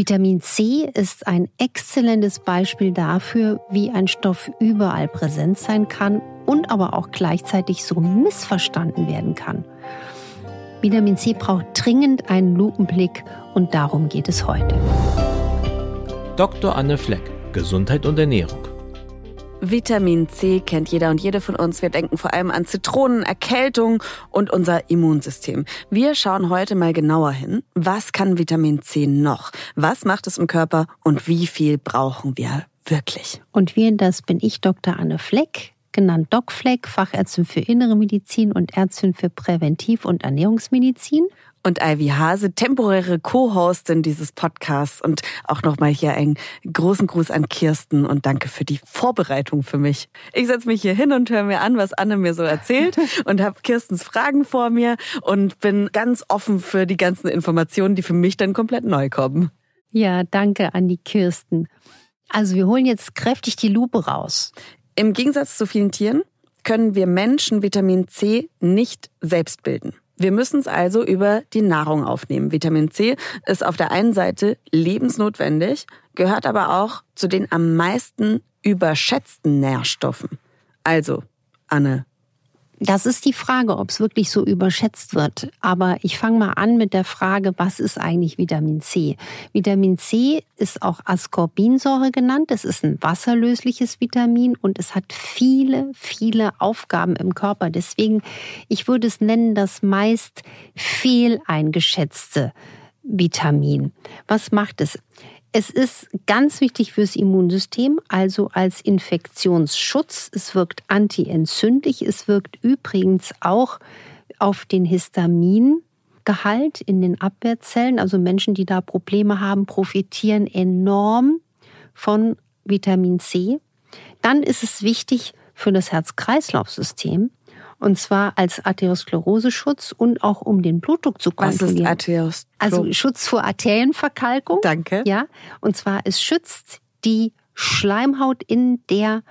Vitamin C ist ein exzellentes Beispiel dafür, wie ein Stoff überall präsent sein kann und aber auch gleichzeitig so missverstanden werden kann. Vitamin C braucht dringend einen Lupenblick und darum geht es heute. Dr. Anne Fleck, Gesundheit und Ernährung. Vitamin C kennt jeder und jede von uns. Wir denken vor allem an Zitronen, Erkältung und unser Immunsystem. Wir schauen heute mal genauer hin. Was kann Vitamin C noch? Was macht es im Körper und wie viel brauchen wir wirklich? Und das bin ich, Dr. Anne Fleck, genannt Doc Fleck, Fachärztin für Innere Medizin und Ärztin für Präventiv- und Ernährungsmedizin. Und Ivy Hase, temporäre Co-Hostin dieses Podcasts. Und auch nochmal hier einen großen Gruß an Kirsten und danke für die Vorbereitung für mich. Ich setze mich hier hin und höre mir an, was Anne mir so erzählt und habe Kirstens Fragen vor mir und bin ganz offen für die ganzen Informationen, die für mich dann komplett neu kommen. Ja, danke an die Kirsten. Also wir holen jetzt kräftig die Lupe raus. Im Gegensatz zu vielen Tieren können wir Menschen Vitamin C nicht selbst bilden. Wir müssen es also über die Nahrung aufnehmen. Vitamin C ist auf der einen Seite lebensnotwendig, gehört aber auch zu den am meisten überschätzten Nährstoffen. Also, Anne. Das ist die Frage, ob es wirklich so überschätzt wird. Aber ich fange mal an mit der Frage, was ist eigentlich Vitamin C? Vitamin C ist auch Ascorbinsäure genannt. Es ist ein wasserlösliches Vitamin und es hat viele, viele Aufgaben im Körper. Deswegen, ich würde es nennen, das meist fehleingeschätzte Vitamin. Was macht es? Es ist ganz wichtig fürs Immunsystem, also als Infektionsschutz. Es wirkt antientzündlich. Es wirkt übrigens auch auf den Histamingehalt in den Abwehrzellen. Also Menschen, die da Probleme haben, profitieren enorm von Vitamin C. Dann ist es wichtig für das Herz-Kreislauf-System. Und zwar als Arterioskleroseschutz und auch um den Blutdruck zu kontrollieren. Was ist Arteriosklerose? Also Schutz vor Arterienverkalkung. Danke. Ja, und zwar es schützt die Schleimhaut in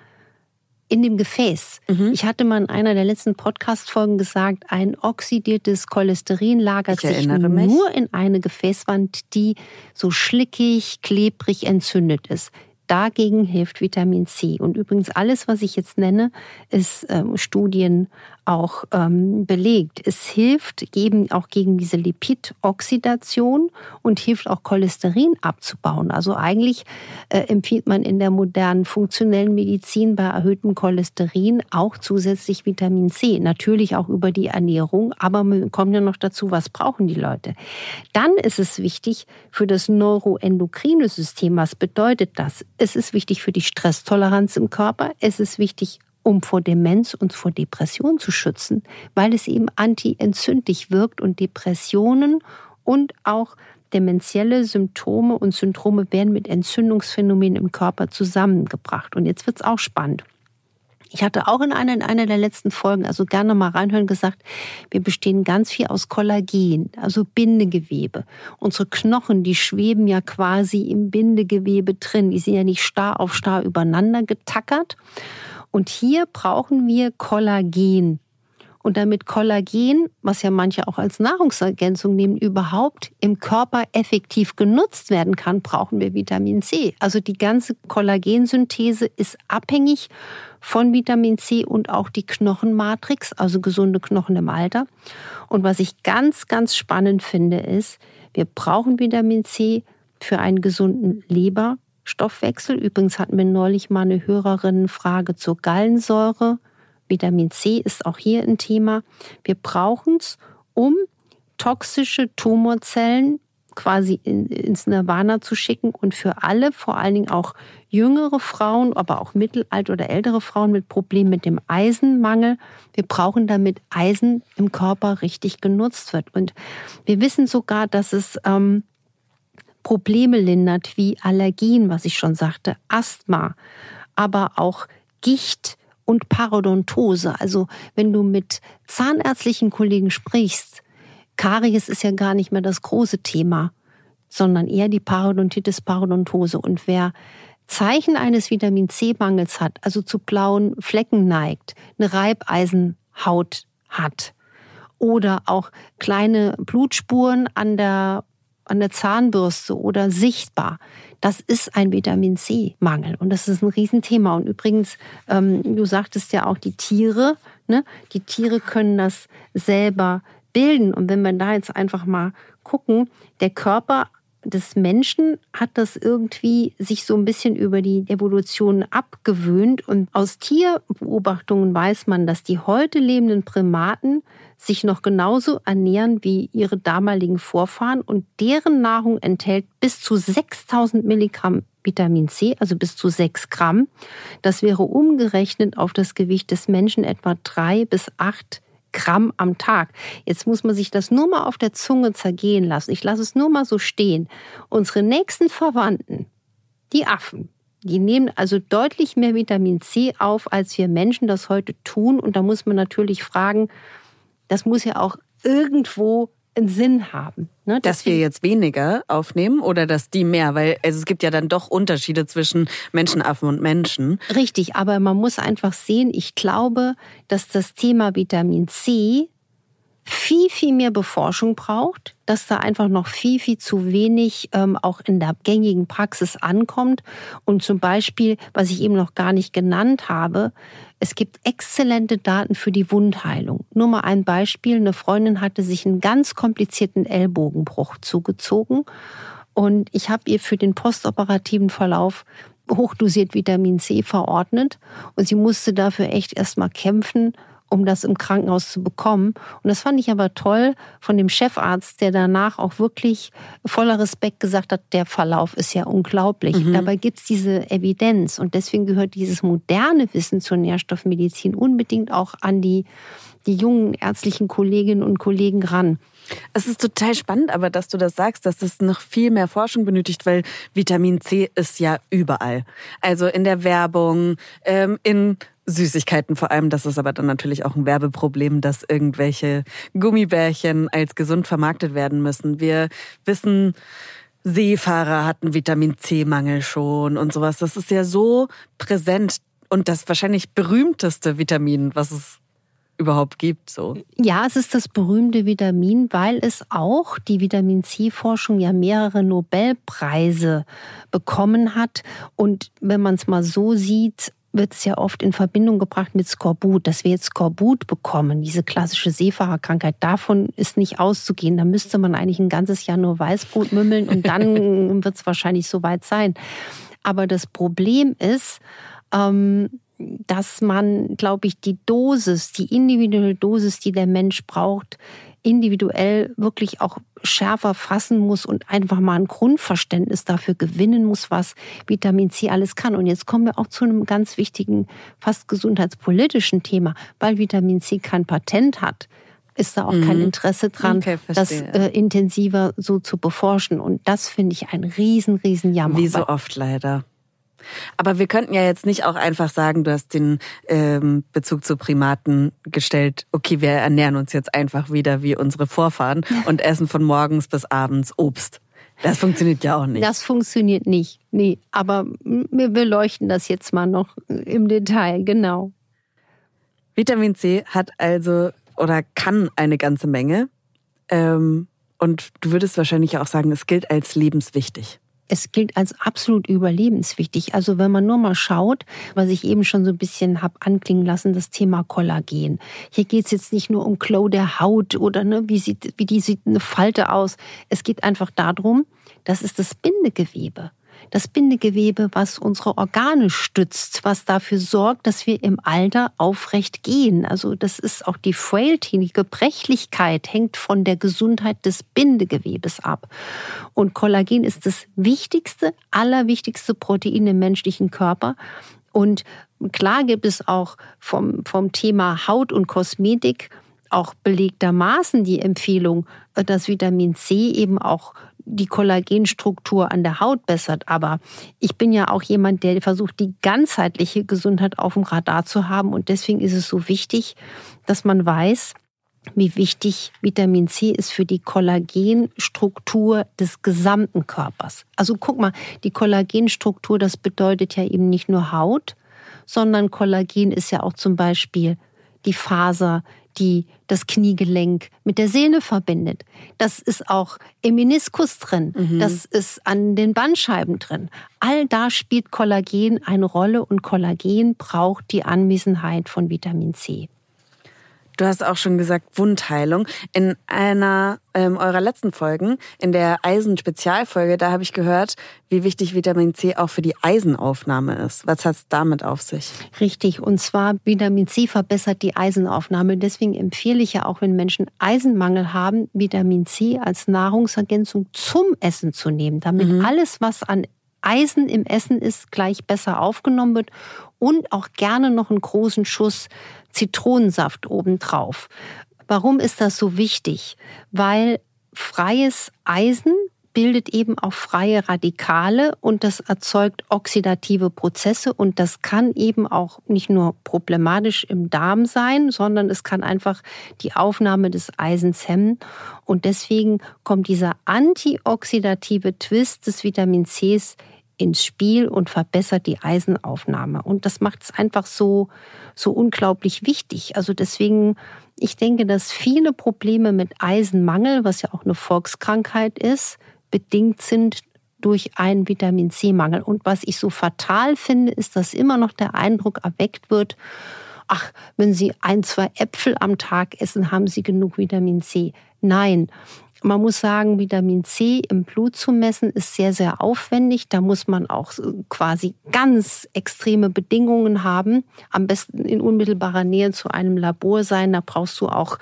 dem Gefäß. Ich hatte mal in einer der letzten Podcast-Folgen gesagt, ein oxidiertes Cholesterin lagert sich nur in eine Gefäßwand, die so schlickig, klebrig entzündet ist. Dagegen hilft Vitamin C. Und übrigens alles, was ich jetzt nenne, ist Studien auch belegt. Es hilft eben auch gegen diese Lipidoxidation und hilft auch Cholesterin abzubauen. Also eigentlich empfiehlt man in der modernen funktionellen Medizin bei erhöhtem Cholesterin auch zusätzlich Vitamin C. Natürlich auch über die Ernährung, aber wir kommen ja noch dazu, was brauchen die Leute. Dann ist es wichtig für das neuroendokrine System. Was bedeutet das? Es ist wichtig für die Stresstoleranz im Körper. Es ist wichtig, um vor Demenz und vor Depression zu schützen, weil es eben antientzündlich wirkt und Depressionen und auch dementielle Symptome und Syndrome werden mit Entzündungsphänomenen im Körper zusammengebracht. Und jetzt wird's auch spannend. Ich hatte auch in einer der letzten Folgen, also gerne mal reinhören, gesagt, wir bestehen ganz viel aus Kollagen, also Bindegewebe. Unsere Knochen, die schweben ja quasi im Bindegewebe drin. Die sind ja nicht Star auf Star übereinander getackert. Und hier brauchen wir Kollagen. Und damit Kollagen, was ja manche auch als Nahrungsergänzung nehmen, überhaupt im Körper effektiv genutzt werden kann, brauchen wir Vitamin C. Also die ganze Kollagensynthese ist abhängig von Vitamin C und auch die Knochenmatrix, also gesunde Knochen im Alter. Und was ich ganz, ganz spannend finde, ist, wir brauchen Vitamin C für einen gesunden Leberstoffwechsel. Übrigens hatten wir neulich mal eine Hörerinnenfrage zur Gallensäure. Vitamin C ist auch hier ein Thema. Wir brauchen es, um toxische Tumorzellen quasi ins Nirvana zu schicken und für alle, vor allen Dingen auch jüngere Frauen, aber auch mittelalte oder ältere Frauen mit Problemen mit dem Eisenmangel. Wir brauchen, damit Eisen im Körper richtig genutzt wird. Und wir wissen sogar, dass es Probleme lindert wie Allergien, was ich schon sagte, Asthma, aber auch Gicht und Parodontose. Also wenn du mit zahnärztlichen Kollegen sprichst, Karies ist ja gar nicht mehr das große Thema, sondern eher die Parodontitis, Parodontose. Und wer Zeichen eines Vitamin C-Mangels hat, also zu blauen Flecken neigt, eine Reibeisenhaut hat oder auch kleine Blutspuren an der an der Zahnbürste oder sichtbar. Das ist ein Vitamin-C-Mangel und das ist ein Riesenthema. Und übrigens, du sagtest ja auch die Tiere, ne? Die Tiere können das selber bilden. Und wenn wir da jetzt einfach mal gucken, der Körper des Menschen hat das irgendwie sich so ein bisschen über die Evolution abgewöhnt. Und aus Tierbeobachtungen weiß man, dass die heute lebenden Primaten sich noch genauso ernähren wie ihre damaligen Vorfahren. Und deren Nahrung enthält bis zu 6000 Milligramm Vitamin C, also bis zu 6 Gramm. Das wäre umgerechnet auf das Gewicht des Menschen etwa 3 bis 8 Gramm am Tag. Jetzt muss man sich das nur mal auf der Zunge zergehen lassen. Ich lasse es nur mal so stehen. Unsere nächsten Verwandten, die Affen, die nehmen also deutlich mehr Vitamin C auf, als wir Menschen das heute tun. Und da muss man natürlich fragen, das muss ja auch irgendwo einen Sinn haben. Ne? Dass wir jetzt weniger aufnehmen oder dass die mehr? Weil es gibt ja dann doch Unterschiede zwischen Menschenaffen und Menschen. Richtig, aber man muss einfach sehen, ich glaube, dass das Thema Vitamin C viel, viel mehr Beforschung braucht, dass da einfach noch viel, viel zu wenig auch in der gängigen Praxis ankommt. Und zum Beispiel, was ich eben noch gar nicht genannt habe, es gibt exzellente Daten für die Wundheilung. Nur mal ein Beispiel. Eine Freundin hatte sich einen ganz komplizierten Ellbogenbruch zugezogen. Und ich habe ihr für den postoperativen Verlauf hochdosiert Vitamin C verordnet. Und sie musste dafür echt erstmal kämpfen, um das im Krankenhaus zu bekommen. Und das fand ich aber toll von dem Chefarzt, der danach auch wirklich voller Respekt gesagt hat, der Verlauf ist ja unglaublich. Dabei gibt es diese Evidenz. Und deswegen gehört dieses moderne Wissen zur Nährstoffmedizin unbedingt auch an die jungen ärztlichen Kolleginnen und Kollegen ran. Es ist total spannend, aber dass du das sagst, dass es noch viel mehr Forschung benötigt, weil Vitamin C ist ja überall. Also in der Werbung, in Süßigkeiten vor allem. Das ist aber dann natürlich auch ein Werbeproblem, dass irgendwelche Gummibärchen als gesund vermarktet werden müssen. Wir wissen, Seefahrer hatten Vitamin-C-Mangel schon und sowas. Das ist ja so präsent und das wahrscheinlich berühmteste Vitamin, was es überhaupt gibt. So. Ja, es ist das berühmte Vitamin, weil es auch die Vitamin-C-Forschung ja mehrere Nobelpreise bekommen hat. Und wenn man es mal so sieht, wird es ja oft in Verbindung gebracht mit Skorbut, dass wir jetzt Skorbut bekommen, diese klassische Seefahrerkrankheit. Davon ist nicht auszugehen. Da müsste man eigentlich ein ganzes Jahr nur Weißbrot mümmeln und dann wird es wahrscheinlich soweit sein. Aber das Problem ist, dass man, glaube ich, die individuelle Dosis, die der Mensch braucht, individuell wirklich auch schärfer fassen muss und einfach mal ein Grundverständnis dafür gewinnen muss, was Vitamin C alles kann. Und jetzt kommen wir auch zu einem ganz wichtigen, fast gesundheitspolitischen Thema. Weil Vitamin C kein Patent hat, ist da auch kein Interesse dran, das intensiver so zu beforschen. Und das finde ich ein riesen Jammer. Wie so oft leider. Aber wir könnten ja jetzt nicht auch einfach sagen, du hast den Bezug zu Primaten gestellt, okay, wir ernähren uns jetzt einfach wieder wie unsere Vorfahren und essen von morgens bis abends Obst. Das funktioniert ja auch nicht. Das funktioniert nicht, nee. Aber wir beleuchten das jetzt mal noch im Detail, genau. Vitamin C hat also oder kann eine ganze Menge. Und du würdest wahrscheinlich auch sagen, es gilt als lebenswichtig. Es gilt als absolut überlebenswichtig. Also wenn man nur mal schaut, was ich eben schon so ein bisschen habe anklingen lassen, das Thema Kollagen. Hier geht es jetzt nicht nur um Glow der Haut oder wie sieht eine Falte aus. Es geht einfach darum, das ist das Bindegewebe. Das Bindegewebe, was unsere Organe stützt, was dafür sorgt, dass wir im Alter aufrecht gehen. Also das ist auch die Frailty, die Gebrechlichkeit hängt von der Gesundheit des Bindegewebes ab. Und Kollagen ist das wichtigste, allerwichtigste Protein im menschlichen Körper. Und klar gibt es auch vom Thema Haut und Kosmetik auch belegtermaßen die Empfehlung, dass Vitamin C eben auch die Kollagenstruktur an der Haut bessert. Aber ich bin ja auch jemand, der versucht, die ganzheitliche Gesundheit auf dem Radar zu haben. Und deswegen ist es so wichtig, dass man weiß, wie wichtig Vitamin C ist für die Kollagenstruktur des gesamten Körpers. Also guck mal, die Kollagenstruktur, das bedeutet ja eben nicht nur Haut, sondern Kollagen ist ja auch zum Beispiel die Faser, die das Kniegelenk mit der Sehne verbindet. Das ist auch im Meniskus drin. Das ist an den Bandscheiben drin. All da spielt Kollagen eine Rolle und Kollagen braucht die Anwesenheit von Vitamin C. Du hast auch schon gesagt, Wundheilung. In einer eurer letzten Folgen, in der Eisen-Spezialfolge, da habe ich gehört, wie wichtig Vitamin C auch für die Eisenaufnahme ist. Was hat es damit auf sich? Richtig, und zwar Vitamin C verbessert die Eisenaufnahme. Deswegen empfehle ich ja auch, wenn Menschen Eisenmangel haben, Vitamin C als Nahrungsergänzung zum Essen zu nehmen, damit alles, was an Eisen im Essen ist, gleich besser aufgenommen wird und auch gerne noch einen großen Schuss Zitronensaft obendrauf. Warum ist das so wichtig? Weil freies Eisen bildet eben auch freie Radikale und das erzeugt oxidative Prozesse und das kann eben auch nicht nur problematisch im Darm sein, sondern es kann einfach die Aufnahme des Eisens hemmen und deswegen kommt dieser antioxidative Twist des Vitamin Cs ins Spiel und verbessert die Eisenaufnahme. Und das macht es einfach so unglaublich wichtig. Also deswegen, ich denke, dass viele Probleme mit Eisenmangel, was ja auch eine Volkskrankheit ist, bedingt sind durch einen Vitamin-C-Mangel. Und was ich so fatal finde, ist, dass immer noch der Eindruck erweckt wird, ach, wenn Sie 1, 2 Äpfel am Tag essen, haben Sie genug Vitamin C. Nein. Man muss sagen, Vitamin C im Blut zu messen ist sehr, sehr aufwendig. Da muss man auch quasi ganz extreme Bedingungen haben. Am besten in unmittelbarer Nähe zu einem Labor sein. Da brauchst du auch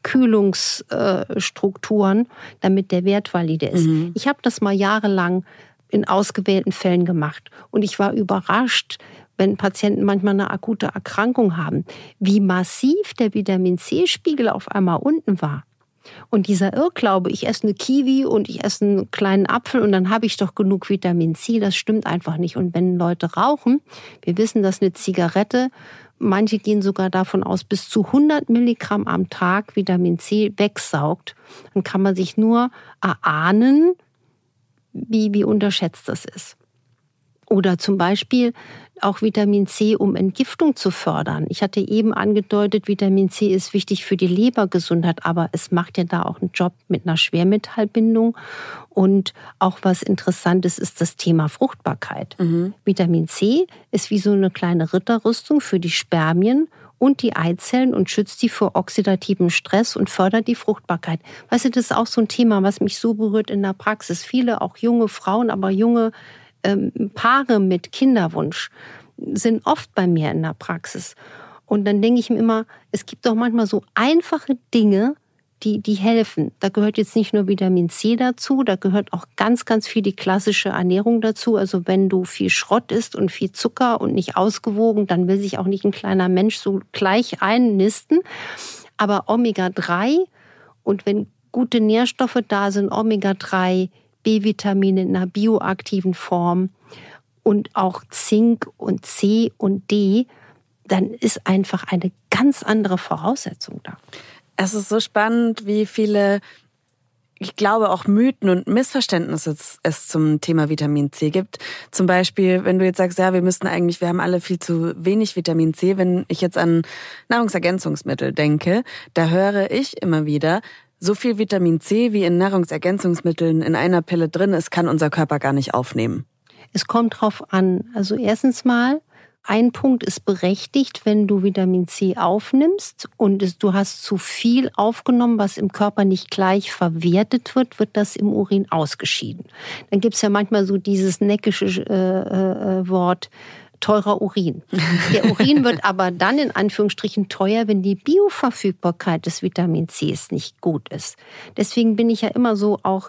Kühlungsstrukturen, damit der Wert valide ist. Ich habe das mal jahrelang in ausgewählten Fällen gemacht. Und ich war überrascht, wenn Patienten manchmal eine akute Erkrankung haben, wie massiv der Vitamin-C-Spiegel auf einmal unten war. Und dieser Irrglaube, ich esse eine Kiwi und ich esse einen kleinen Apfel und dann habe ich doch genug Vitamin C, das stimmt einfach nicht. Und wenn Leute rauchen, wir wissen, dass eine Zigarette, manche gehen sogar davon aus, bis zu 100 Milligramm am Tag Vitamin C wegsaugt, dann kann man sich nur erahnen, wie unterschätzt das ist. Oder zum Beispiel auch Vitamin C, um Entgiftung zu fördern. Ich hatte eben angedeutet, Vitamin C ist wichtig für die Lebergesundheit, aber es macht ja da auch einen Job mit einer Schwermetallbindung. Und auch was Interessantes ist das Thema Fruchtbarkeit. Vitamin C ist wie so eine kleine Ritterrüstung für die Spermien und die Eizellen und schützt die vor oxidativen Stress und fördert die Fruchtbarkeit. Weißt du, das ist auch so ein Thema, was mich so berührt in der Praxis. Viele, auch junge Frauen, aber junge Paare mit Kinderwunsch sind oft bei mir in der Praxis. Und dann denke ich mir immer, es gibt doch manchmal so einfache Dinge, die helfen. Da gehört jetzt nicht nur Vitamin C dazu, da gehört auch ganz, ganz viel die klassische Ernährung dazu. Also wenn du viel Schrott isst und viel Zucker und nicht ausgewogen, dann will sich auch nicht ein kleiner Mensch so gleich einnisten. Aber Omega-3 und wenn gute Nährstoffe da sind, Omega-3, B-Vitamine in einer bioaktiven Form und auch Zink und C und D, dann ist einfach eine ganz andere Voraussetzung da. Es ist so spannend, wie viele, ich glaube, auch Mythen und Missverständnisse es zum Thema Vitamin C gibt. Zum Beispiel, wenn du jetzt sagst, ja, wir haben alle viel zu wenig Vitamin C. Wenn ich jetzt an Nahrungsergänzungsmittel denke, da höre ich immer wieder, so viel Vitamin C, wie in Nahrungsergänzungsmitteln in einer Pille drin ist, kann unser Körper gar nicht aufnehmen. Es kommt drauf an. Also erstens mal, ein Punkt ist berechtigt, wenn du Vitamin C aufnimmst und du hast zu viel aufgenommen, was im Körper nicht gleich verwertet wird, wird das im Urin ausgeschieden. Dann gibt es ja manchmal so dieses neckische Wort, teurer Urin. Der Urin wird aber dann in Anführungsstrichen teuer, wenn die Bioverfügbarkeit des Vitamin Cs nicht gut ist. Deswegen bin ich ja immer so auch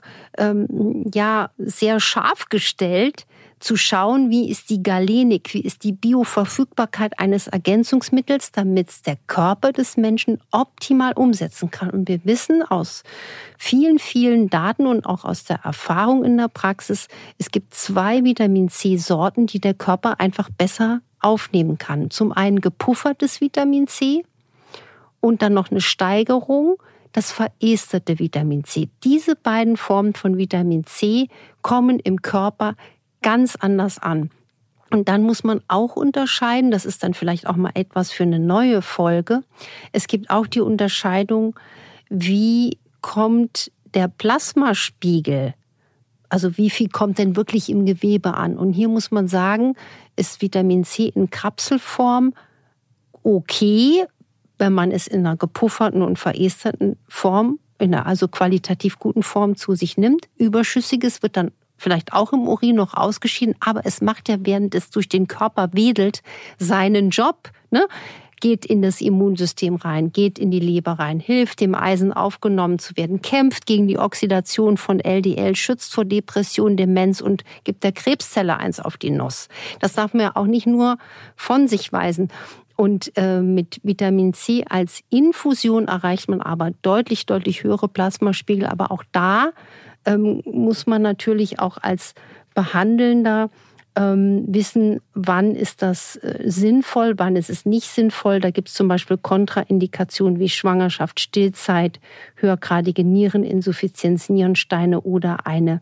sehr scharf gestellt, zu schauen, wie ist die Galenik, wie ist die Bioverfügbarkeit eines Ergänzungsmittels, damit es der Körper des Menschen optimal umsetzen kann. Und wir wissen aus vielen, vielen Daten und auch aus der Erfahrung in der Praxis, es gibt 2 Vitamin-C-Sorten, die der Körper einfach besser aufnehmen kann. Zum einen gepuffertes Vitamin C und dann noch eine Steigerung, das veresterte Vitamin C. Diese beiden Formen von Vitamin C kommen im Körper ganz anders an. Und dann muss man auch unterscheiden, das ist dann vielleicht auch mal etwas für eine neue Folge. Es gibt auch die Unterscheidung, wie kommt der Plasmaspiegel, also wie viel kommt denn wirklich im Gewebe an? Und hier muss man sagen, ist Vitamin C in Kapselform okay, wenn man es in einer gepufferten und veresterten Form, in einer also qualitativ guten Form zu sich nimmt. Überschüssiges wird dann vielleicht auch im Urin noch ausgeschieden, aber es macht ja, während es durch den Körper wedelt, seinen Job, ne? Geht in das Immunsystem rein, geht in die Leber rein, hilft dem Eisen aufgenommen zu werden, kämpft gegen die Oxidation von LDL, schützt vor Depression, Demenz und gibt der Krebszelle eins auf die Nuss. Das darf man ja auch nicht nur von sich weisen. Und mit Vitamin C als Infusion erreicht man aber deutlich, deutlich höhere Plasmaspiegel. Aber auch da muss man natürlich auch als Behandelnder wissen, wann ist das sinnvoll, wann ist es nicht sinnvoll. Da gibt es zum Beispiel Kontraindikationen wie Schwangerschaft, Stillzeit, höhergradige Niereninsuffizienz, Nierensteine oder ein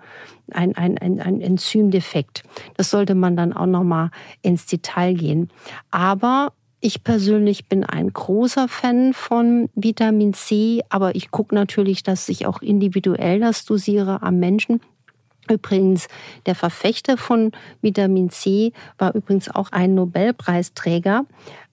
Enzymdefekt. Das sollte man dann auch nochmal ins Detail gehen. Aber ich persönlich bin ein großer Fan von Vitamin C, aber ich gucke natürlich, dass ich auch individuell das dosiere am Menschen. Übrigens, der Verfechter von Vitamin C war übrigens auch ein Nobelpreisträger.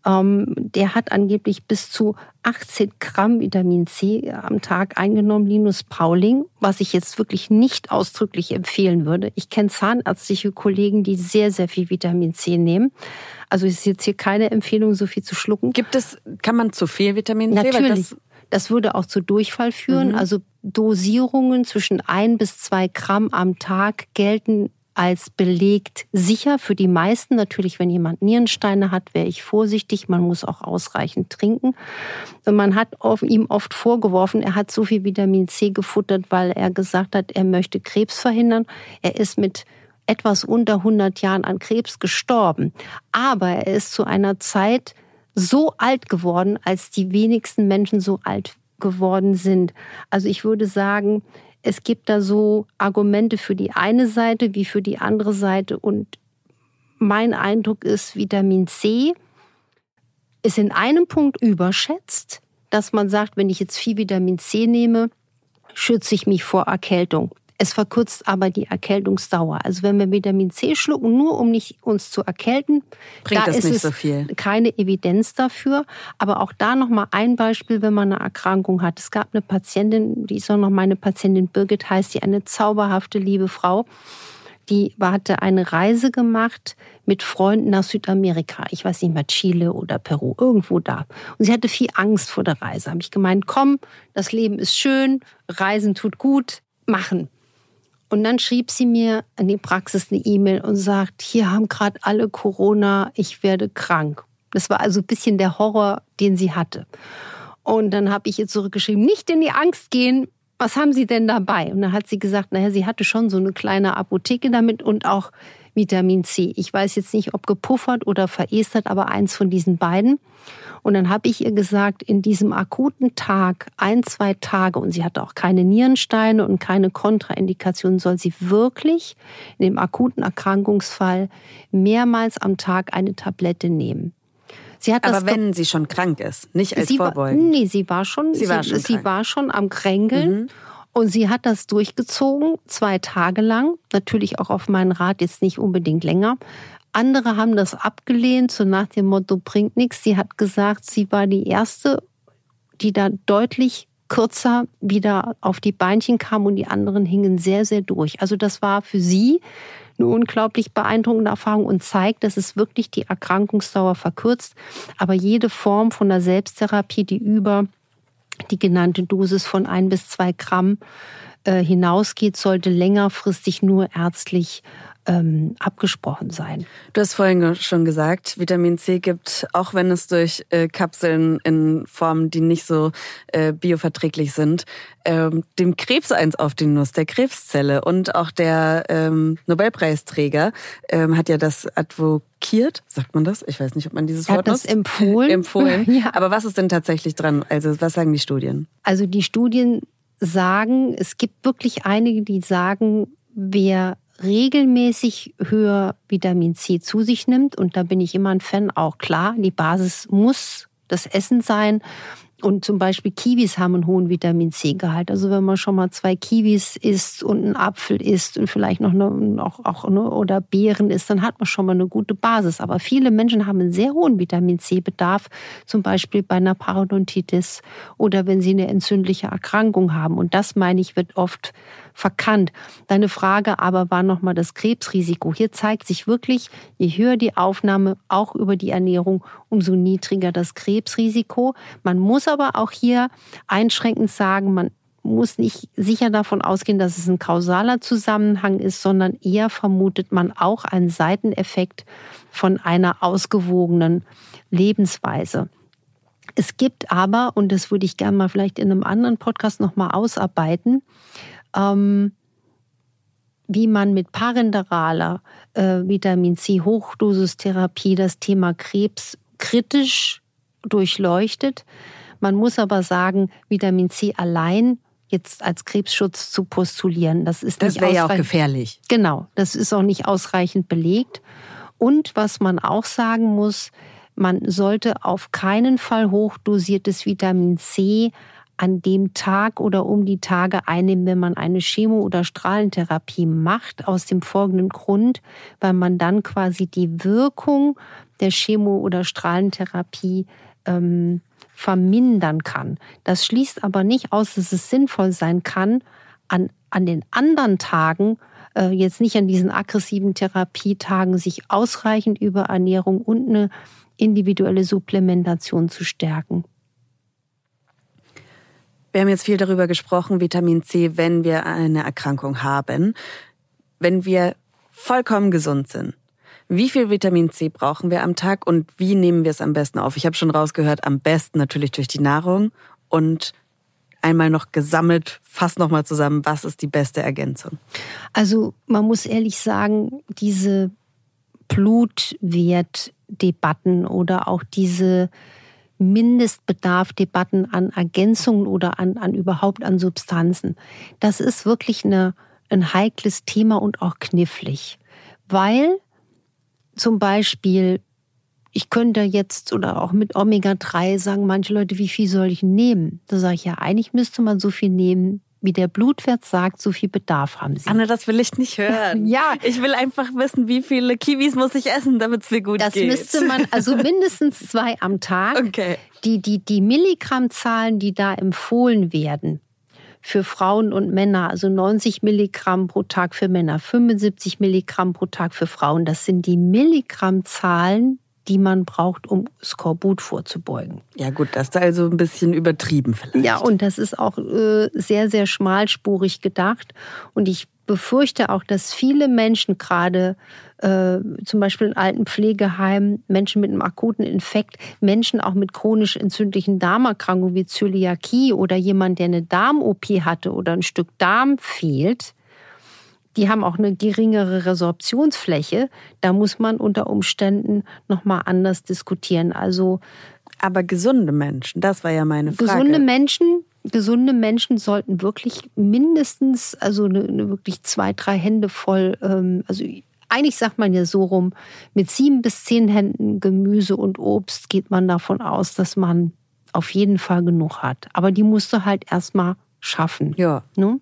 Der hat angeblich bis zu 18 Gramm Vitamin C am Tag eingenommen, Linus Pauling, was ich jetzt wirklich nicht ausdrücklich empfehlen würde. Ich kenne zahnärztliche Kollegen, die sehr, sehr viel Vitamin C nehmen. Also ist jetzt hier keine Empfehlung, so viel zu schlucken. Kann man zu viel Vitamin C? Natürlich. Das würde auch zu Durchfall führen. Also Dosierungen zwischen 1 bis 2 Gramm am Tag gelten als belegt sicher für die meisten. Natürlich, wenn jemand Nierensteine hat, wäre ich vorsichtig. Man muss auch ausreichend trinken. Und man hat ihm oft vorgeworfen, er hat so viel Vitamin C gefuttert, weil er gesagt hat, er möchte Krebs verhindern. Er ist mit etwas unter 100 Jahren an Krebs gestorben. Aber er ist zu einer Zeit so alt geworden, als die wenigsten Menschen so alt geworden sind. Also ich würde sagen, es gibt da so Argumente für die eine Seite wie für die andere Seite. Und mein Eindruck ist, Vitamin C ist in einem Punkt überschätzt, dass man sagt, wenn ich jetzt viel Vitamin C nehme, schütze ich mich vor Erkältung. Es verkürzt aber die Erkältungsdauer. Also wenn wir Vitamin C schlucken, nur um nicht uns zu erkälten, bringt da das ist nicht es so viel. Keine Evidenz dafür. Aber auch da nochmal ein Beispiel, wenn man eine Erkrankung hat. Es gab eine Patientin, die ist auch noch meine Patientin Birgit, heißt die, eine zauberhafte, liebe Frau. Die hatte eine Reise gemacht mit Freunden nach Südamerika. Ich weiß nicht mehr, Chile oder Peru, irgendwo da. Und sie hatte viel Angst vor der Reise. Habe ich gemeint, komm, das Leben ist schön, Reisen tut gut, machen. Und dann schrieb sie mir in die Praxis eine E-Mail und sagt, hier haben gerade alle Corona, ich werde krank. Das war also ein bisschen der Horror, den sie hatte. Und dann habe ich ihr zurückgeschrieben, nicht in die Angst gehen, was haben Sie denn dabei? Und dann hat sie gesagt, naja, sie hatte schon so eine kleine Apotheke damit und auch Vitamin C. Ich weiß jetzt nicht, ob gepuffert oder verestert, aber eins von diesen beiden. Und dann habe ich ihr gesagt, in diesem akuten Tag, 1-2 Tage, und sie hatte auch keine Nierensteine und keine Kontraindikationen, soll sie wirklich in dem akuten Erkrankungsfall mehrmals am Tag eine Tablette nehmen. Sie hat aber wenn sie schon krank ist, nicht als Vorbeugung. Sie war schon am Kränkeln. Und sie hat das durchgezogen, 2 Tage lang. Natürlich auch auf meinen Rat, jetzt nicht unbedingt länger. Andere haben das abgelehnt, so nach dem Motto, bringt nichts. Sie hat gesagt, sie war die Erste, die da deutlich kürzer wieder auf die Beinchen kam und die anderen hingen sehr, sehr durch. Also das war für sie eine unglaublich beeindruckende Erfahrung und zeigt, dass es wirklich die Erkrankungsdauer verkürzt. Aber jede Form von der Selbsttherapie, die über die genannte Dosis von 1 bis 2 Gramm hinausgeht, sollte längerfristig nur ärztlich abgesprochen sein. Du hast vorhin schon gesagt, Vitamin C gibt, auch wenn es durch Kapseln in Formen, die nicht so bioverträglich sind, dem Krebs eins auf die Nuss, der Krebszelle. Und auch der Nobelpreisträger hat ja das advokiert, sagt man das? Ich weiß nicht, ob man dieses Wort nutzt. Er hat das empfohlen. Ja. Aber was ist denn tatsächlich dran? Also was sagen die Studien? Also die Studien sagen, es gibt wirklich einige, die sagen, wer regelmäßig höher Vitamin C zu sich nimmt, und da bin ich immer ein Fan, auch klar, die Basis muss das Essen sein. Und zum Beispiel Kiwis haben einen hohen Vitamin-C-Gehalt. Also wenn man schon mal 2 Kiwis isst und einen Apfel isst und vielleicht noch oder Beeren isst, dann hat man schon mal eine gute Basis. Aber viele Menschen haben einen sehr hohen Vitamin-C-Bedarf, zum Beispiel bei einer Parodontitis oder wenn sie eine entzündliche Erkrankung haben. Und das, meine ich, wird oft verkannt. Deine Frage aber war nochmal das Krebsrisiko. Hier zeigt sich wirklich, je höher die Aufnahme, auch über die Ernährung, umso niedriger das Krebsrisiko. Man muss aber auch hier einschränkend sagen, man muss nicht sicher davon ausgehen, dass es ein kausaler Zusammenhang ist, sondern eher vermutet man auch einen Seiteneffekt von einer ausgewogenen Lebensweise. Es gibt aber, und das würde ich gerne mal vielleicht in einem anderen Podcast nochmal ausarbeiten, wie man mit parenteraler Vitamin-C-Hochdosistherapie das Thema Krebs kritisch durchleuchtet. Man muss aber sagen, Vitamin C allein jetzt als Krebsschutz zu postulieren, das wäre ja auch gefährlich. Genau, das ist auch nicht ausreichend belegt. Und was man auch sagen muss, man sollte auf keinen Fall hochdosiertes Vitamin C an dem Tag oder um die Tage einnehmen, wenn man eine Chemo- oder Strahlentherapie macht, aus dem folgenden Grund, weil man dann quasi die Wirkung der Chemo- oder Strahlentherapie vermindern kann. Das schließt aber nicht aus, dass es sinnvoll sein kann, an den anderen Tagen, jetzt nicht an diesen aggressiven Therapietagen, sich ausreichend über Ernährung und eine individuelle Supplementation zu stärken. Wir haben jetzt viel darüber gesprochen, Vitamin C, wenn wir eine Erkrankung haben. Wenn wir vollkommen gesund sind, wie viel Vitamin C brauchen wir am Tag und wie nehmen wir es am besten auf? Ich habe schon rausgehört, am besten natürlich durch die Nahrung und einmal noch gesammelt, fass nochmal zusammen, was ist die beste Ergänzung? Also man muss ehrlich sagen, diese Blutwertdebatten oder auch diese Mindestbedarfdebatten an Ergänzungen oder überhaupt an Substanzen, das ist wirklich ein heikles Thema und auch knifflig. Weil zum Beispiel, ich könnte jetzt oder auch mit Omega-3 sagen manche Leute, wie viel soll ich nehmen? Da sage ich ja, eigentlich müsste man so viel nehmen, wie der Blutwert sagt, so viel Bedarf haben Sie. Anne, das will ich nicht hören. Ja. Ich will einfach wissen, wie viele Kiwis muss ich essen, damit es mir gut geht. Das müsste man, also mindestens 2 am Tag. Okay. Die Milligrammzahlen, die da empfohlen werden für Frauen und Männer, also 90 Milligramm pro Tag für Männer, 75 Milligramm pro Tag für Frauen, das sind die Milligrammzahlen, die man braucht, um Skorbut vorzubeugen. Ja gut, das ist also ein bisschen übertrieben vielleicht. Ja, und das ist auch sehr, sehr schmalspurig gedacht. Und ich befürchte auch, dass viele Menschen gerade, zum Beispiel in alten Pflegeheimen, Menschen mit einem akuten Infekt, Menschen auch mit chronisch entzündlichen Darmerkrankungen wie Zöliakie oder jemand, der eine Darm-OP hatte oder ein Stück Darm fehlt, die haben auch eine geringere Resorptionsfläche. Da muss man unter Umständen nochmal anders diskutieren. Aber gesunde Menschen, das war ja meine Frage. Gesunde Menschen sollten wirklich mindestens, also wirklich 2, 3 Hände voll, also eigentlich sagt man ja so rum, mit 7 bis 10 Händen Gemüse und Obst geht man davon aus, dass man auf jeden Fall genug hat. Aber die musst du halt erstmal schaffen. Ja. Ne?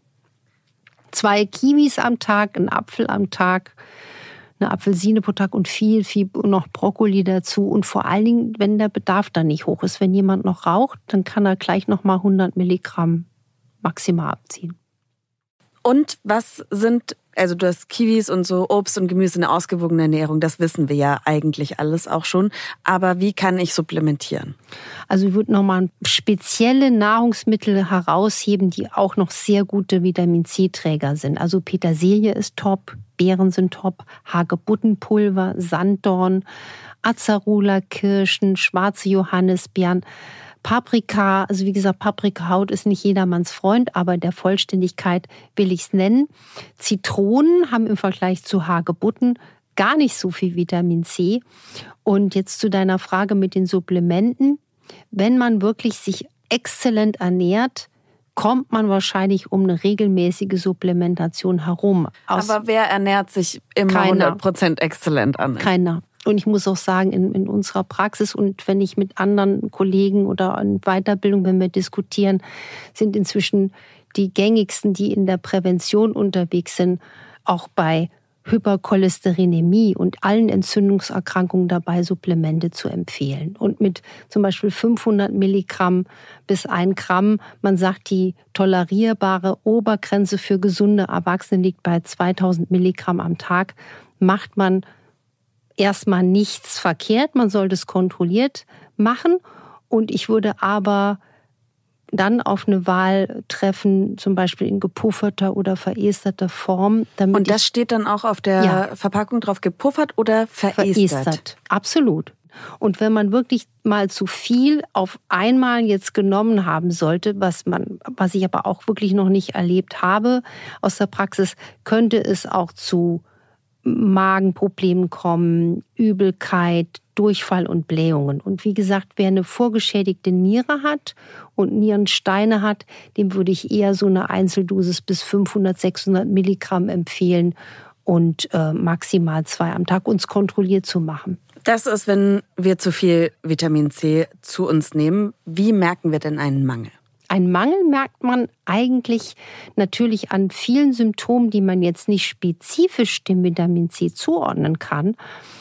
2 Kiwis am Tag, ein Apfel am Tag, eine Apfelsine pro Tag und viel noch Brokkoli dazu. Und vor allen Dingen, wenn der Bedarf dann nicht hoch ist. Wenn jemand noch raucht, dann kann er gleich nochmal 100 Milligramm maximal abziehen. Und was sind, also du hast Kiwis und so Obst und Gemüse, eine ausgewogene Ernährung, das wissen wir ja eigentlich alles auch schon. Aber wie kann ich supplementieren? Also ich würde nochmal spezielle Nahrungsmittel herausheben, die auch noch sehr gute Vitamin-C-Träger sind. Also Petersilie ist top, Beeren sind top, Hagebuttenpulver, Sanddorn, Acerola, Kirschen, schwarze Johannisbeeren, Paprika, also wie gesagt, Paprikahaut ist nicht jedermanns Freund, aber der Vollständigkeit will ich es nennen. Zitronen haben im Vergleich zu Hagebutten gar nicht so viel Vitamin C. Und jetzt zu deiner Frage mit den Supplementen. Wenn man wirklich sich exzellent ernährt, kommt man wahrscheinlich um eine regelmäßige Supplementation herum. Aber wer ernährt sich immer 100% exzellent, Anne? Keiner. Und ich muss auch sagen, in unserer Praxis und wenn ich mit anderen Kollegen oder in Weiterbildung, wenn wir diskutieren, sind inzwischen die gängigsten, die in der Prävention unterwegs sind, auch bei Hypercholesterinämie und allen Entzündungserkrankungen dabei, Supplemente zu empfehlen. Und mit zum Beispiel 500 Milligramm bis 1 Gramm, man sagt, die tolerierbare Obergrenze für gesunde Erwachsene liegt bei 2000 Milligramm am Tag, macht man erstmal nichts verkehrt. Man sollte es kontrolliert machen. Und ich würde aber dann auf eine Wahl treffen, zum Beispiel in gepufferter oder veresterter Form. Und das steht dann auch auf der Verpackung drauf, gepuffert oder verästert? Absolut. Und wenn man wirklich mal zu viel auf einmal jetzt genommen haben sollte, was ich aber auch wirklich noch nicht erlebt habe aus der Praxis, könnte es auch zu Magenproblemen kommen, Übelkeit, Durchfall und Blähungen. Und wie gesagt, wer eine vorgeschädigte Niere hat und Nierensteine hat, dem würde ich eher so eine Einzeldosis bis 500, 600 Milligramm empfehlen und maximal 2 am Tag uns kontrolliert zu machen. Das ist, wenn wir zu viel Vitamin C zu uns nehmen. Wie merken wir denn einen Mangel? Ein Mangel merkt man eigentlich natürlich an vielen Symptomen, die man jetzt nicht spezifisch dem Vitamin C zuordnen kann.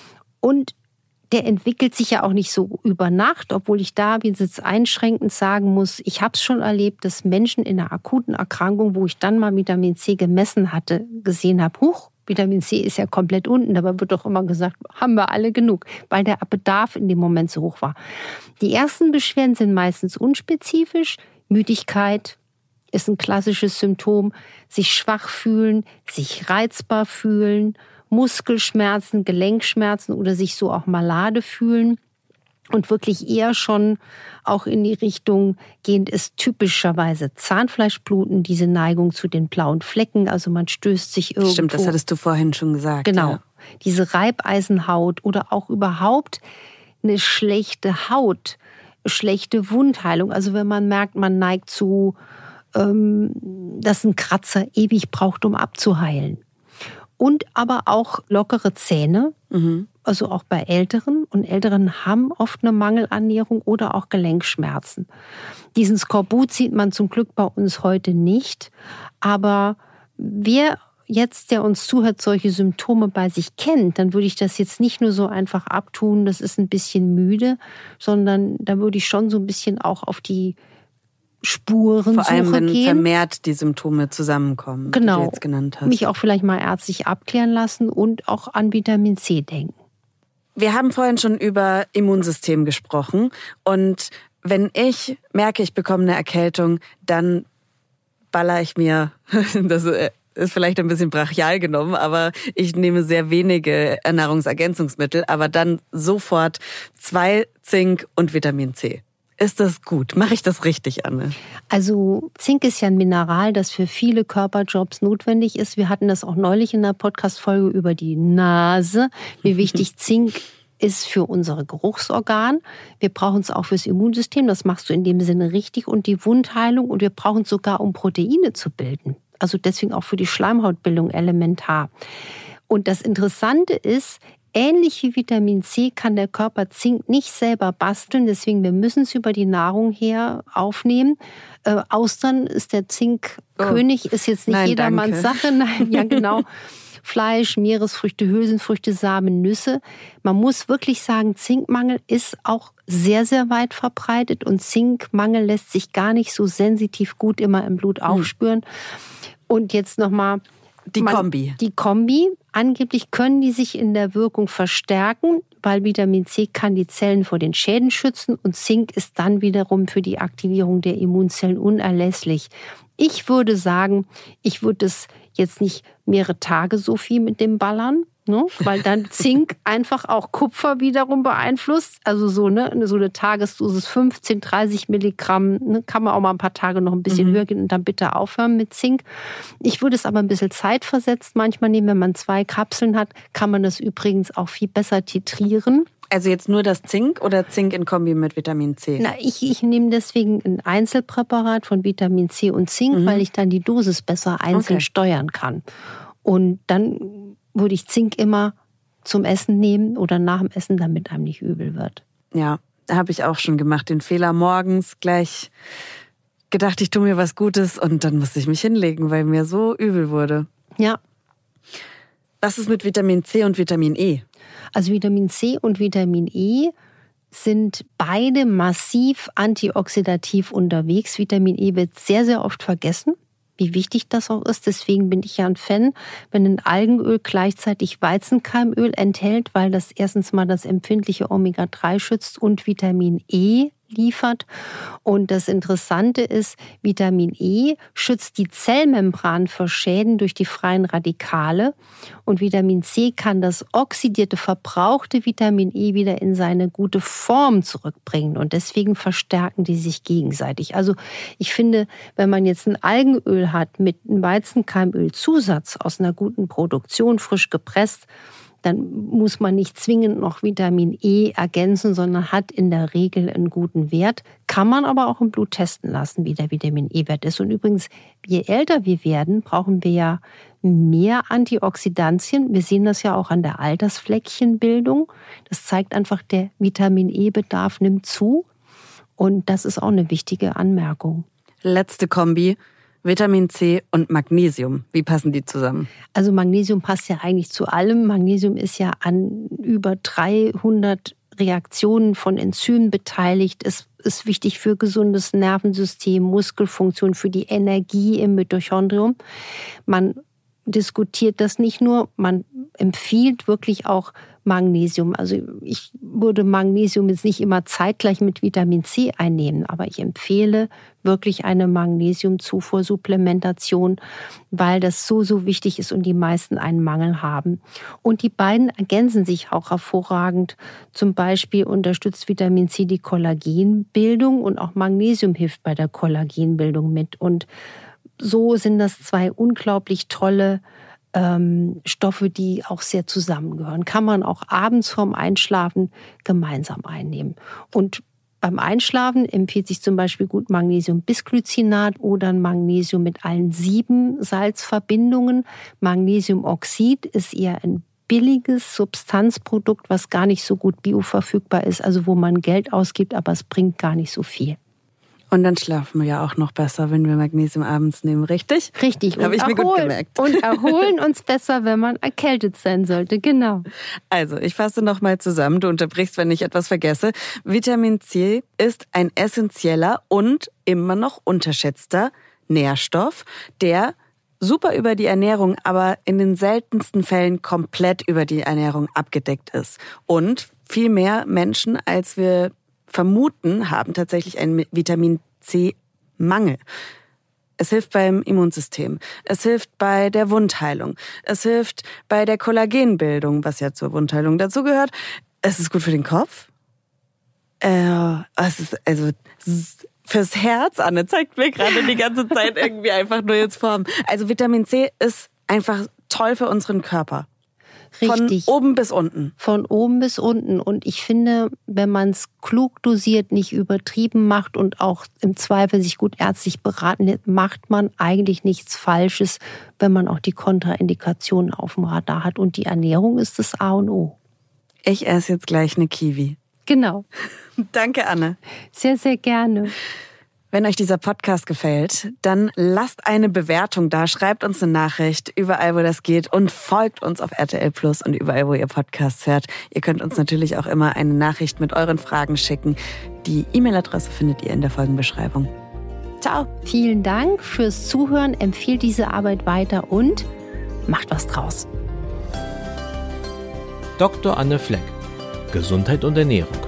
Und der entwickelt sich ja auch nicht so über Nacht, obwohl ich da wie jetzt einschränkend sagen muss, ich habe es schon erlebt, dass Menschen in einer akuten Erkrankung, wo ich dann mal Vitamin C gemessen hatte, gesehen habe, huch, Vitamin C ist ja komplett unten. Dabei wird doch immer gesagt, haben wir alle genug, weil der Bedarf in dem Moment so hoch war. Die ersten Beschwerden sind meistens unspezifisch. Müdigkeit ist ein klassisches Symptom, sich schwach fühlen, sich reizbar fühlen, Muskelschmerzen, Gelenkschmerzen oder sich so auch malade fühlen. Und wirklich eher schon auch in die Richtung gehend ist typischerweise Zahnfleischbluten, diese Neigung zu den blauen Flecken. Also man stößt sich irgendwo. Stimmt, das hattest du vorhin schon gesagt. Genau. Ja. Diese Reibeisenhaut oder auch überhaupt eine schlechte Haut, schlechte Wundheilung. Also wenn man merkt, man neigt zu, dass ein Kratzer ewig braucht, um abzuheilen. Und aber auch lockere Zähne, also auch bei Älteren. Und Älteren haben oft eine Mangelernährung oder auch Gelenkschmerzen. Diesen Skorbut sieht man zum Glück bei uns heute nicht. Aber wer jetzt, der uns zuhört, solche Symptome bei sich kennt, dann würde ich das jetzt nicht nur so einfach abtun, das ist ein bisschen müde, sondern da würde ich schon so ein bisschen auch auf die Spurensuche gehen. Vor allem, wenn vermehrt die Symptome zusammenkommen, genau, die du jetzt genannt hast. Mich auch vielleicht mal ärztlich abklären lassen und auch an Vitamin C denken. Wir haben vorhin schon über Immunsystem gesprochen und wenn ich merke, ich bekomme eine Erkältung, dann baller ich mir, das ist vielleicht ein bisschen brachial genommen, aber ich nehme sehr wenige Nahrungsergänzungsmittel, aber dann sofort 2 Zink und Vitamin C. Ist das gut? Mache ich das richtig, Anne? Also Zink ist ja ein Mineral, das für viele Körperjobs notwendig ist. Wir hatten das auch neulich in der Podcast-Folge über die Nase, wie wichtig Zink ist für unsere Geruchsorgan. Wir brauchen es auch fürs Immunsystem, das machst du in dem Sinne richtig, und die Wundheilung, und wir brauchen es sogar, um Proteine zu bilden. Also deswegen auch für die Schleimhautbildung elementar. Und das Interessante ist, ähnlich wie Vitamin C kann der Körper Zink nicht selber basteln, deswegen wir müssen es über die Nahrung her aufnehmen. Austern ist der Zinkkönig, ist jetzt nicht jedermanns Sache. Nein, ja genau. Fleisch, Meeresfrüchte, Hülsenfrüchte, Samen, Nüsse. Man muss wirklich sagen, Zinkmangel ist auch sehr, sehr weit verbreitet und Zinkmangel lässt sich gar nicht so sensitiv gut immer im Blut aufspüren. Und jetzt nochmal die Kombi. Die Kombi. Angeblich können die sich in der Wirkung verstärken, weil Vitamin C kann die Zellen vor den Schäden schützen und Zink ist dann wiederum für die Aktivierung der Immunzellen unerlässlich. Ich würde sagen, ich würde es jetzt nicht mehrere Tage so viel mit dem ballern, ne? Weil dann Zink einfach auch Kupfer wiederum beeinflusst. Also so eine Tagesdosis 15, 30 Milligramm, ne, kann man auch mal ein paar Tage noch ein bisschen höher gehen und dann bitte aufhören mit Zink. Ich würde es aber ein bisschen zeitversetzt manchmal nehmen. Wenn man 2 Kapseln hat, kann man das übrigens auch viel besser titrieren. Also jetzt nur das Zink oder Zink in Kombi mit Vitamin C? Na, ich nehme deswegen ein Einzelpräparat von Vitamin C und Zink, weil ich dann die Dosis besser einzeln steuern kann. Und dann würde ich Zink immer zum Essen nehmen oder nach dem Essen, damit einem nicht übel wird. Ja, habe ich auch schon gemacht. Den Fehler morgens gleich gedacht, ich tue mir was Gutes und dann musste ich mich hinlegen, weil mir so übel wurde. Ja. Was ist mit Vitamin C und Vitamin E? Also Vitamin C und Vitamin E sind beide massiv antioxidativ unterwegs. Vitamin E wird sehr, sehr oft vergessen, wie wichtig das auch ist. Deswegen bin ich ja ein Fan, wenn ein Algenöl gleichzeitig Weizenkeimöl enthält, weil das erstens mal das empfindliche Omega-3 schützt und Vitamin E liefert. Und das Interessante ist, Vitamin E schützt die Zellmembran vor Schäden durch die freien Radikale und Vitamin C kann das oxidierte, verbrauchte Vitamin E wieder in seine gute Form zurückbringen und deswegen verstärken die sich gegenseitig. Also ich finde, wenn man jetzt ein Algenöl hat mit einem Weizenkeimölzusatz aus einer guten Produktion, frisch gepresst, dann muss man nicht zwingend noch Vitamin E ergänzen, sondern hat in der Regel einen guten Wert. Kann man aber auch im Blut testen lassen, wie der Vitamin E-Wert ist. Und übrigens, je älter wir werden, brauchen wir ja mehr Antioxidantien. Wir sehen das ja auch an der Altersfleckchenbildung. Das zeigt einfach, der Vitamin E-Bedarf nimmt zu. Und das ist auch eine wichtige Anmerkung. Letzte Kombi. Vitamin C und Magnesium. Wie passen die zusammen? Also Magnesium passt ja eigentlich zu allem. Magnesium ist ja an über 300 Reaktionen von Enzymen beteiligt. Es ist wichtig für gesundes Nervensystem, Muskelfunktion, für die Energie im Mitochondrium. Man diskutiert das nicht nur, man empfiehlt wirklich auch Magnesium. Also ich würde Magnesium jetzt nicht immer zeitgleich mit Vitamin C einnehmen, aber ich empfehle wirklich eine Magnesiumzufuhrsupplementation, weil das so wichtig ist und die meisten einen Mangel haben. Und die beiden ergänzen sich auch hervorragend. Zum Beispiel unterstützt Vitamin C die Kollagenbildung und auch Magnesium hilft bei der Kollagenbildung mit. Und so sind das zwei unglaublich tolle Stoffe, die auch sehr zusammengehören. Kann man auch abends vorm Einschlafen gemeinsam einnehmen. Und beim Einschlafen empfiehlt sich zum Beispiel gut Magnesium-Bisglycinat oder ein Magnesium mit allen 7 Salzverbindungen. Magnesiumoxid ist eher ein billiges Substanzprodukt, was gar nicht so gut bioverfügbar ist, also wo man Geld ausgibt, aber es bringt gar nicht so viel. Und dann schlafen wir ja auch noch besser, wenn wir Magnesium abends nehmen, richtig? Richtig. Habe ich mir gut gemerkt. Und erholen uns besser, wenn man erkältet sein sollte, genau. Also, ich fasse nochmal zusammen, du unterbrichst, wenn ich etwas vergesse. Vitamin C ist ein essentieller und immer noch unterschätzter Nährstoff, der super über die Ernährung, aber in den seltensten Fällen komplett über die Ernährung abgedeckt ist. Und viel mehr Menschen, als wir vermuten, haben tatsächlich einen Vitamin-C-Mangel. Es hilft beim Immunsystem, es hilft bei der Wundheilung, es hilft bei der Kollagenbildung, was ja zur Wundheilung dazugehört. Es ist gut für den Kopf. Es ist also fürs Herz, Anne zeigt mir gerade die ganze Zeit irgendwie einfach nur jetzt Form. Also Vitamin C ist einfach toll für unseren Körper. Richtig. Von oben bis unten. Von oben bis unten. Und ich finde, wenn man es klug dosiert, nicht übertrieben macht und auch im Zweifel sich gut ärztlich beraten lässt, macht man eigentlich nichts Falsches, wenn man auch die Kontraindikationen auf dem Radar hat. Und die Ernährung ist das A und O. Ich esse jetzt gleich eine Kiwi. Genau. Danke, Anne. Sehr, sehr gerne. Wenn euch dieser Podcast gefällt, dann lasst eine Bewertung da, schreibt uns eine Nachricht, überall wo das geht und folgt uns auf RTL Plus und überall wo ihr Podcasts hört. Ihr könnt uns natürlich auch immer eine Nachricht mit euren Fragen schicken. Die E-Mail-Adresse findet ihr in der Folgenbeschreibung. Ciao. Vielen Dank fürs Zuhören, empfiehlt diese Arbeit weiter und macht was draus. Dr. Anne Fleck. Gesundheit und Ernährung.